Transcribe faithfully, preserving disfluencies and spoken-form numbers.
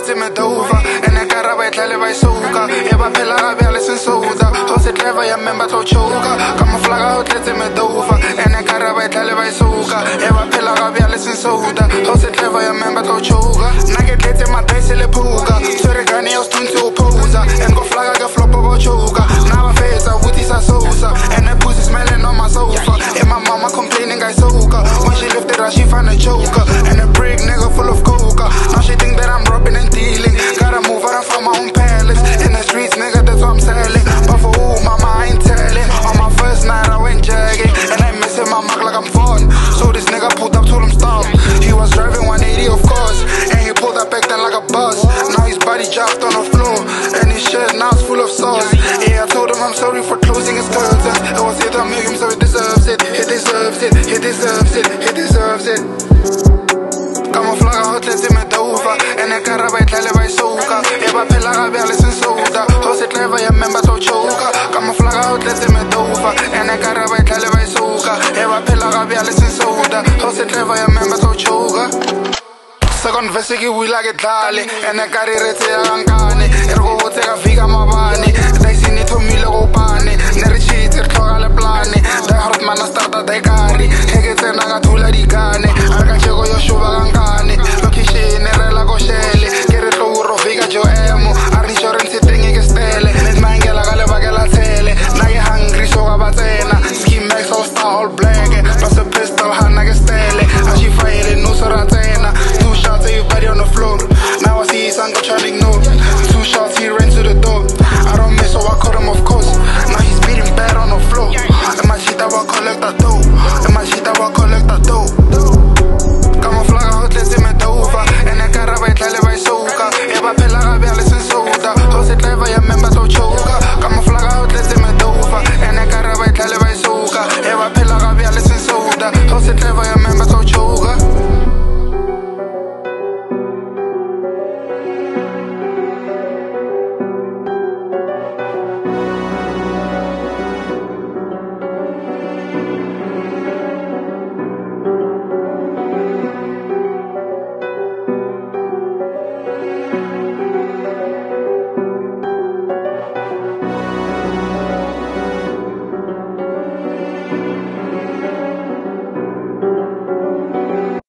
tletse medova ene karaba e tlale ba isoka e ba phela ga bjale sensoda go se clever ya member tlo choka ka moflaga o tletse medova ene karaba e tlale ba isoka e ba phela ga bjale sensoda go se clever ya member tlo choka nna ke tletse madaise le phuka swere gane ya stunzi o posa and go flaga ke flopo ba choka na ba fetsa vutisa sosa and the pussy smelling on my sofa and my mama complaining I soka when she lifted her she found a choker and a brick nigga full of coca now she think that I'm robbing and dealing gotta move out from my own palace in the streets nigga that's what I'm selling but for who mama I ain't telling on my first night I went jogging and I missing my mark like I'm fun so this nigga pulled up told him stop he was driving one eighty of course and he pulled up back then like a bus now his body dropped on the floor and his shirt now it's full of sauce yeah I told him I'm sorry for closing his curtains it was it I made him so he deserves it he deserves it he deserves it he deserves it Camuflaga ho tletse medova ene karaba e tlale ba isoka e ba phela ga bjale sensoda go se clever ya member tlo choka Camuflaga ho tletse medova ene karaba e tlale ba isoka e ba phela ga bjale sensoda go se clever ya member tlo choka Second verse ke wila ke tlale ene kare retse ya nkane e re go botse ka fika mabane daisi ni thomile go pane ne re chitse re tloga le plane da hard man starta dai kari he ke tsena ka thula dikane